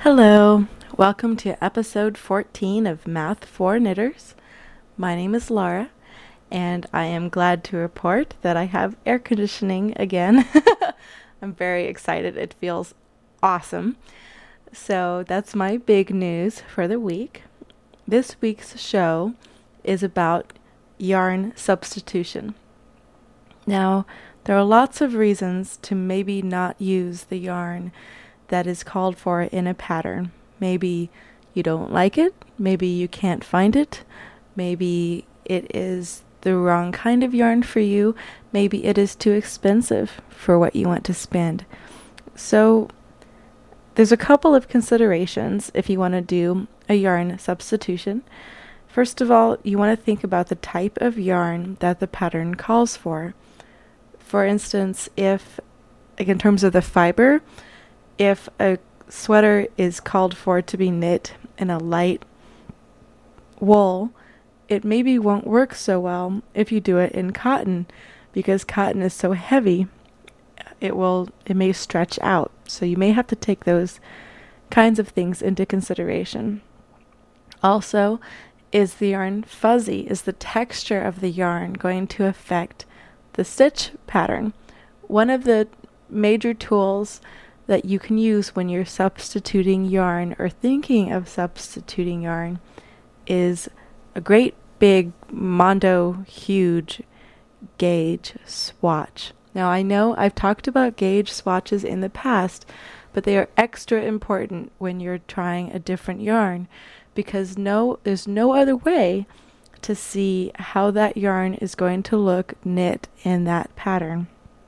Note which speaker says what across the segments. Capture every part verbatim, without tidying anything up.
Speaker 1: Hello, welcome to episode fourteen of Math for Knitters. My name is Laura, and I am glad to report that I have air conditioning again. I'm very excited. It feels awesome. So that's my big news for the week. This week's show is about yarn substitution. Now, there are lots of reasons to maybe not use the yarn that is called for in a pattern. Maybe you don't like it, maybe you can't find it, maybe it is the wrong kind of yarn for you, maybe it is too expensive for what you want to spend. So there's a couple of considerations if you want to do a yarn substitution. First of all, you want to think about the type of yarn that the pattern calls for. For instance, if, like in terms of the fiber, if a sweater is called for to be knit in a light wool, it maybe won't work so well if you do it in cotton, because cotton is so heavy, it will it may stretch out. So you may have to take those kinds of things into consideration. Also, is the yarn fuzzy? Is the texture of the yarn going to affect the stitch pattern? One of the major tools that you can use when you're substituting yarn or thinking of substituting yarn is a great big Mondo huge gauge swatch. Now I know I've talked about gauge swatches in the past, but they are extra important when you're trying a different yarn, because no there's no other way to see how that yarn is going to look knit in that pattern.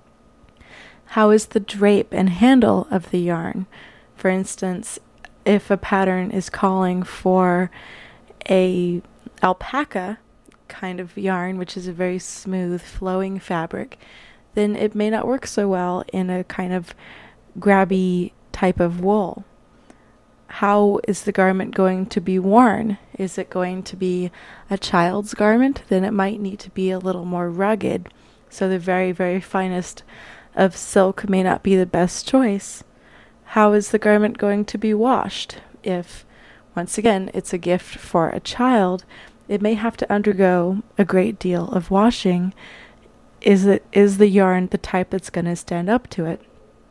Speaker 1: How is the drape and handle of the yarn? For instance, if a pattern is calling for a alpaca kind of yarn, which is a very smooth flowing fabric, then it may not work so well in a kind of grabby type of wool. How is the garment going to be worn? Is it going to be a child's garment? Then it might need to be a little more rugged. So the very, very finest of silk may not be the best choice. How is the garment going to be washed? If, once again, it's a gift for a child, it may have to undergo a great deal of washing. Is it is the yarn the type that's going to stand up to it?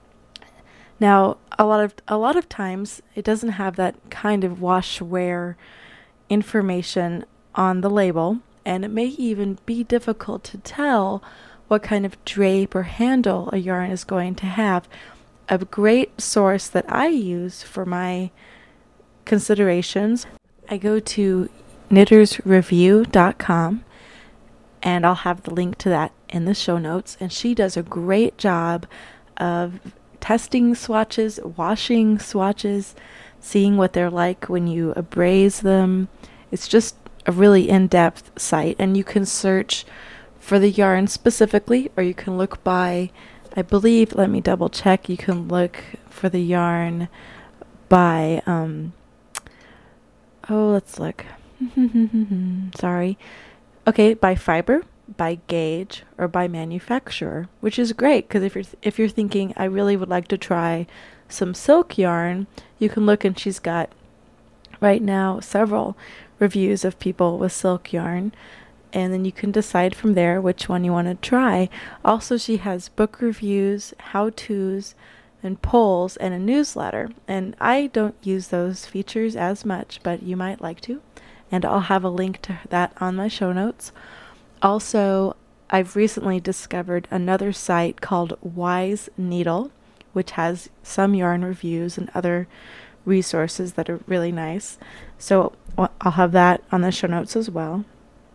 Speaker 1: Now, a lot of a lot of times it doesn't have that kind of wash wear information on the label, and it may even be difficult to tell what kind of drape or handle a yarn is going to have. A great source that I use for my considerations, I go to knitters review dot com, and I'll have the link to that in the show notes, and she does a great job of testing swatches, washing swatches, seeing what they're like when you abrase them. It's just a really in-depth site, and you can search for the yarn specifically, or you can look by, I believe, let me double check, you can look for the yarn by, um, oh, let's look, sorry, okay, by fiber, by gauge, or by manufacturer, which is great, because if you're, th- if you're thinking, I really would like to try some silk yarn, you can look, and she's got, right now, several reviews of people with silk yarn, and then you can decide from there which one you want to try. Also, she has book reviews, how-tos, and polls, and a newsletter. And I don't use those features as much, but you might like to. And I'll have a link to that on my show notes. Also, I've recently discovered another site called Wise Needle, which has some yarn reviews and other resources that are really nice. So I'll have that on the show notes as well.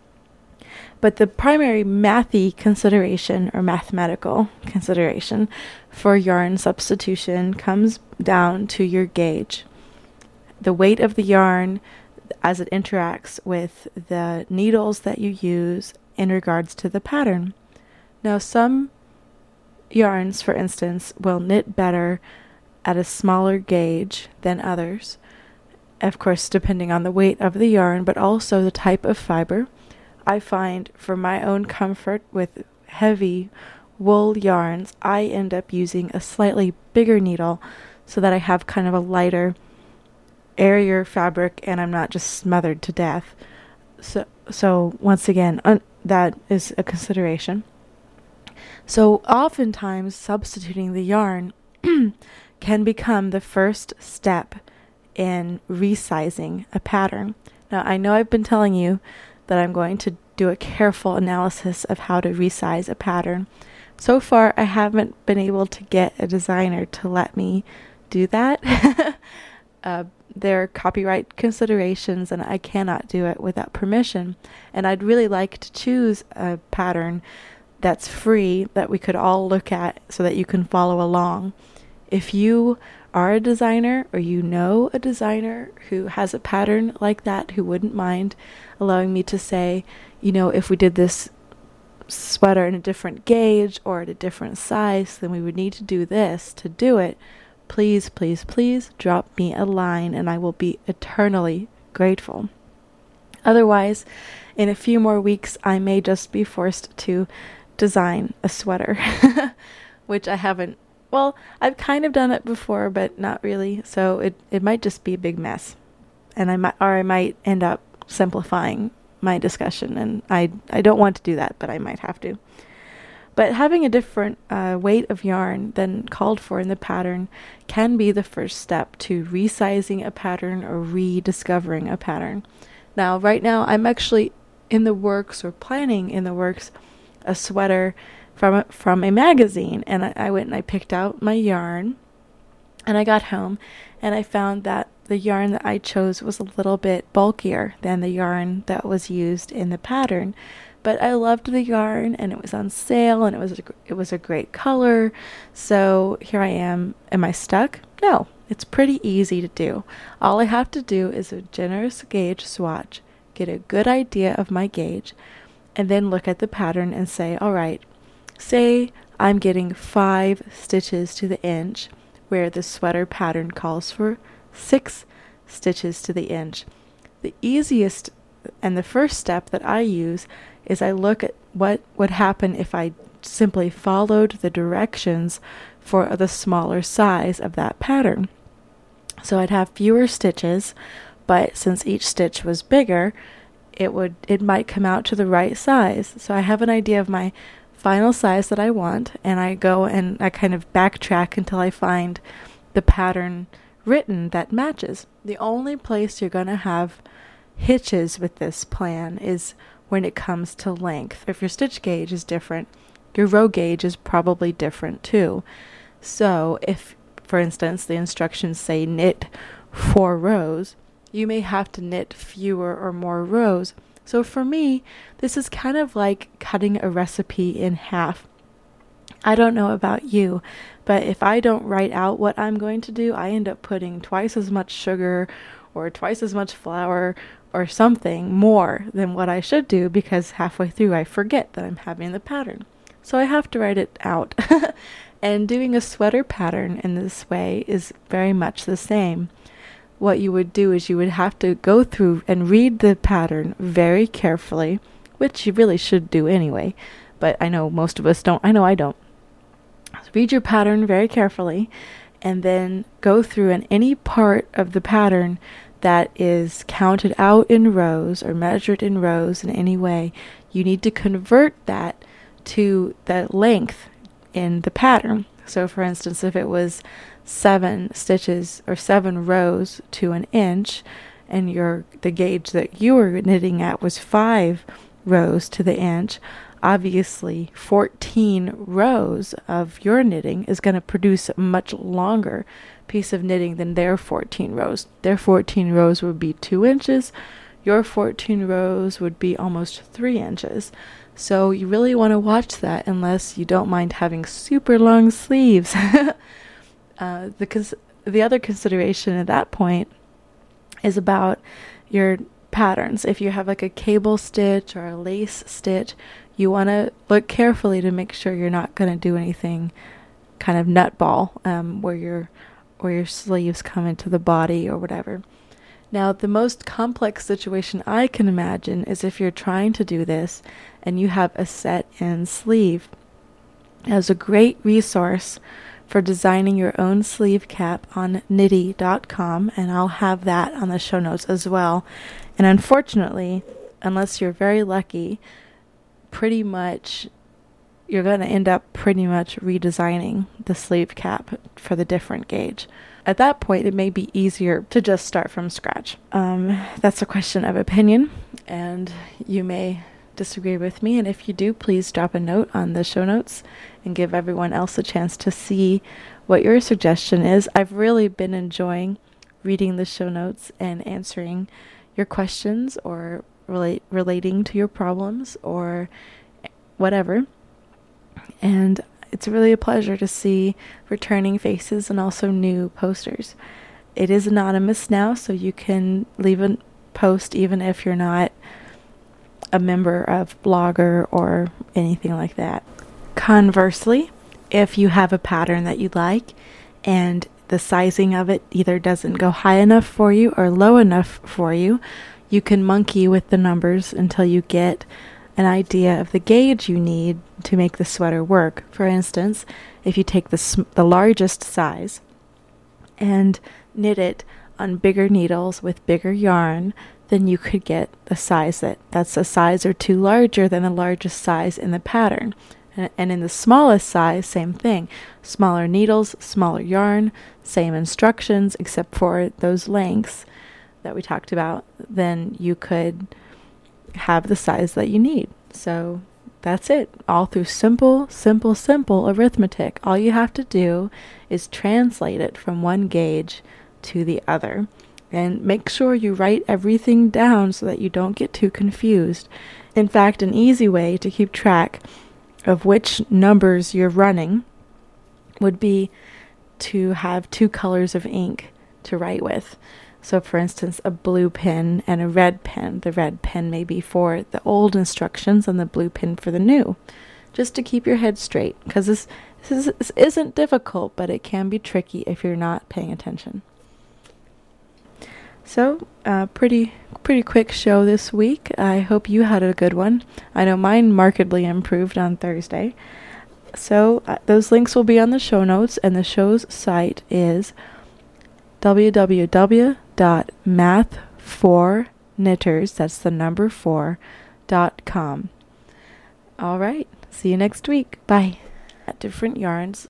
Speaker 1: But the primary mathy consideration, or mathematical consideration, for yarn substitution comes down to your gauge. The weight of the yarn as it interacts with the needles that you use in regards to the pattern. Now, some yarns, for instance, will knit better at a smaller gauge than others. Of course, depending on the weight of the yarn, but also the type of fiber. I find for my own comfort with heavy wool yarns, I end up using a slightly bigger needle so that I have kind of a lighter airier fabric and I'm not just smothered to death. So, so once again, un- that is a consideration. So oftentimes substituting the yarn can become the first step in resizing a pattern. Now, I know I've been telling you that I'm going to do a careful analysis of how to resize a pattern. So far, I haven't been able to get a designer to let me do that. uh, there are copyright considerations, and I cannot do it without permission. And I'd really like to choose a pattern that's free that we could all look at so that you can follow along. If you are a designer or you know a designer who has a pattern like that, who wouldn't mind allowing me to say, you know, if we did this sweater in a different gauge or at a different size, then we would need to do this to do it, please, please, please drop me a line and I will be eternally grateful. Otherwise, in a few more weeks, I may just be forced to design a sweater, which I haven't. Well, I've kind of done it before, but not really. So it, it might just be a big mess, and I might, or I might end up simplifying my discussion, and I I don't want to do that, but I might have to. But having a different uh, weight of yarn than called for in the pattern can be the first step to resizing a pattern or rediscovering a pattern. Now, right now, I'm actually in the works or planning in the works a sweater from a, from a magazine, and I, I went and I picked out my yarn, and I got home and I found that the yarn that I chose was a little bit bulkier than the yarn that was used in the pattern. But I loved the yarn, and it was on sale, and it was a, it was a great color. So here I am. Am I stuck? No, it's pretty easy to do. All I have to do is a generous gauge swatch, get a good idea of my gauge, and then look at the pattern and say, all right, say I'm getting five stitches to the inch, where the sweater pattern calls for six stitches to the inch. The easiest and the first step that I use is I look at what would happen if I simply followed the directions for the smaller size of that pattern. So I'd have fewer stitches, but since each stitch was bigger, it would it might come out to the right size. So I have an idea of my final size that I want, and I go and I kind of backtrack until I find the pattern written that matches. The only place you're going to have hitches with this plan is when it comes to length. If your stitch gauge is different, your row gauge is probably different too. So if, for instance, the instructions say knit four rows, you may have to knit fewer or more rows. So for me, this is kind of like cutting a recipe in half. I don't know about you, but if I don't write out what I'm going to do, I end up putting twice as much sugar or twice as much flour or something more than what I should do, because halfway through I forget that I'm having the pattern. So I have to write it out. And doing a sweater pattern in this way is very much the same. What you would do is you would have to go through and read the pattern very carefully, which you really should do anyway, but I know most of us don't. I know I don't. So read your pattern very carefully, and then go through, and any part of the pattern that is counted out in rows or measured in rows in any way, you need to convert that to the length in the pattern. So for instance, if it was seven stitches or seven rows to an inch, and your the gauge that you were knitting at was five rows to the inch, obviously fourteen rows of your knitting is going to produce a much longer piece of knitting than their fourteen rows. Their fourteen rows would be two inches. Your fourteen rows would be almost three inches. So you really want to watch that, unless you don't mind having super long sleeves. uh, the cons- the other consideration at that point is about your patterns. If you have like a cable stitch or a lace stitch, you want to look carefully to make sure you're not going to do anything kind of nutball, um, where your where your sleeves come into the body or whatever. Now, the most complex situation I can imagine is if you're trying to do this and you have a set-in sleeve. As a great resource for designing your own sleeve cap on knitty dot com, and I'll have that on the show notes as well. And unfortunately, unless you're very lucky, pretty much you're going to end up pretty much redesigning the sleeve cap for the different gauge. At that point, it may be easier to just start from scratch. Um, that's a question of opinion, and you may disagree with me. And if you do, please drop a note on the show notes and give everyone else a chance to see what your suggestion is. I've really been enjoying reading the show notes and answering your questions or relate relating to your problems or whatever. And it's really a pleasure to see returning faces and also new posters. It is anonymous now, so you can leave a post even if you're not a member of Blogger or anything like that. Conversely, if you have a pattern that you like and the sizing of it either doesn't go high enough for you or low enough for you, you can monkey with the numbers until you get an idea of the gauge you need to make the sweater work. For instance, if you take the sm- the largest size and knit it on bigger needles with bigger yarn, then you could get the size that that's a size or two larger than the largest size in the pattern. And, and in the smallest size, same thing. Smaller needles, smaller yarn, same instructions except for those lengths that we talked about, then you could have the size that you need. So that's it. All through simple, simple, simple arithmetic. All you have to do is translate it from one gauge to the other. And make sure you write everything down so that you don't get too confused. In fact, an easy way to keep track of which numbers you're running would be to have two colors of ink to write with. So for instance, a blue pen and a red pen. The red pen may be for the old instructions and the blue pen for the new. Just to keep your head straight, because this, this, is, this isn't difficult, but it can be tricky if you're not paying attention. So, uh, pretty pretty quick show this week. I hope you had a good one. I know mine markedly improved on Thursday. So, uh, those links will be on the show notes, and the show's site is w w w dot math for knitters, that's the number four, dot com. All right, see you next week. Bye. Different yarns